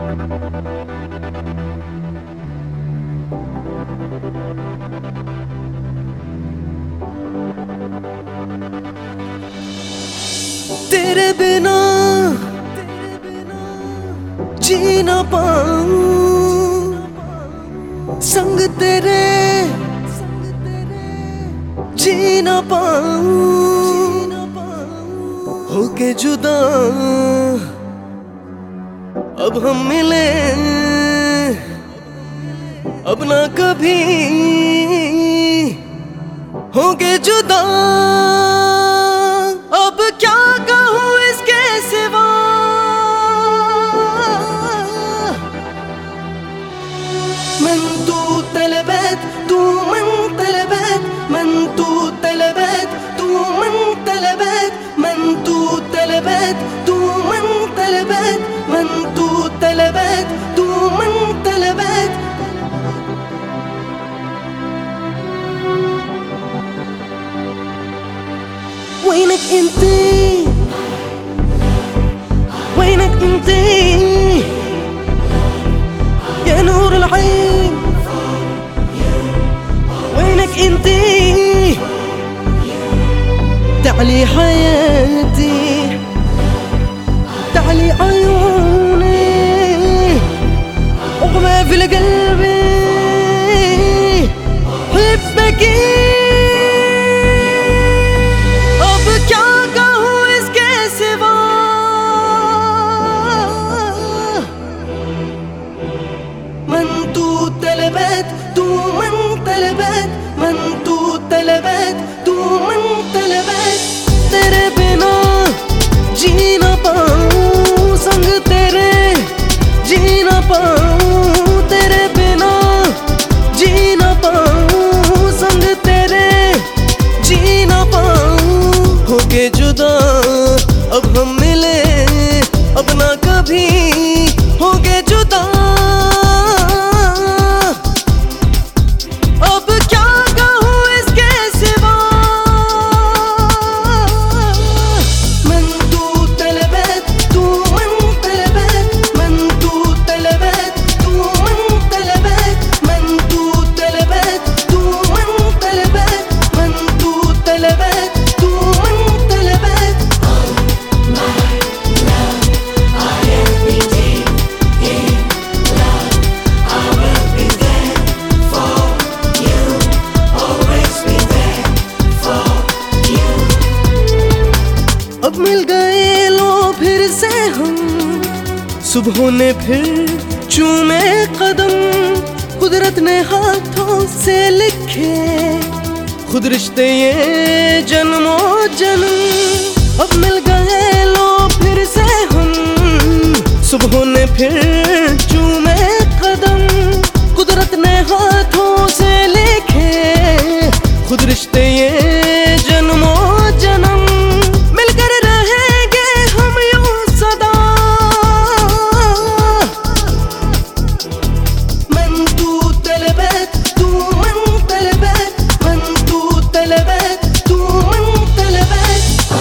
तेरे बिना जी ना पाऊं, संग तेरे जी ना पाऊं, होके जुदा अब हम मिले, अब ना कभी होके जुदा। अब क्या कहूँ इसके सिवा, من تو طلبت تو من طلبت من تو طلبت تو من طلبت من تو طلبت تو من طلبت من تو طلبت تو من طلبت. وينك انتي وينك انتي يا نور العين، وينك انتي تعلي حياتي تعلي عيوني وما في القلب حبك. अब क्या कहूँ इसके सिवा, من تو طلبت تو من طلبت من تو طلبت تو من طلبت. तेरे बिना जी ना पाऊं, संग तेरे जी ना पाऊं, तेरे बिना जी ना पाऊं, संग तेरे जी ना पाऊं, होके जुदा अब हम मिले, अब ना कभी होके जुदा. अब क्या कहूँ इसके सिवा, من تو طلبت تو من طلبت من تو طلبت تو من طلبت من تو طلبت تو من طلبت من تو طلبت تو من طلبت. अब मिल गए लो फिर से हम, सुबह ने फिर चूमे कदम, कुदरत ने हाथों से लिखे खुद रिश्ते ये जन्मों जन्म. अब मिल गए लो फिर से हम, सुबह ने फिर चूमे कदम, कुदरत ने हाथों से लिखे खुद रिश्ते ये जन्मों जन्म. मिलकर रहेंगे हम यूं सदा, من تو طلبت تو من طلبت من تو طلبت تو من طلبت.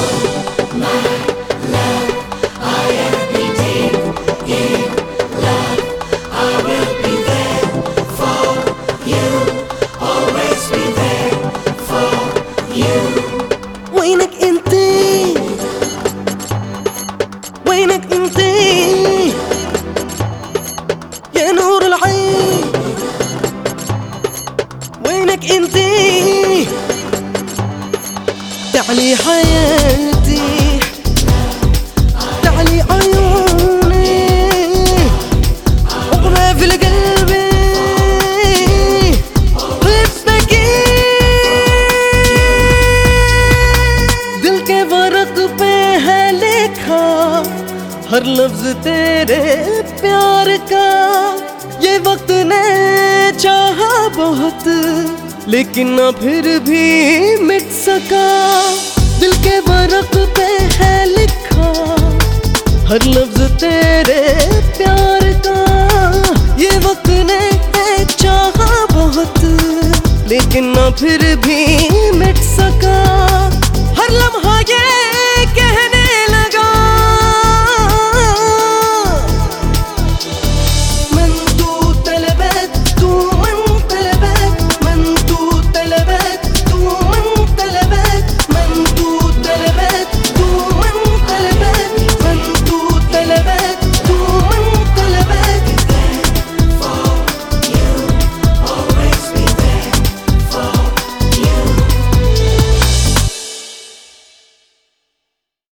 وينك انتي وينك انتي يا نور العين، وينك انتي تعلي حياتي تعلي عيوني وما في القلب حبك. दिल के वर्क पे है लिखा हर लफ्ज तेरे प्यार का, ये वक्त ने चाहा बहुत लेकिन ना फिर भी मिट सका. दिल के वर्क पे है लिखा हर लफ्ज तेरे प्यार का, ये वक्त ने चाहा बहुत लेकिन ना फिर भी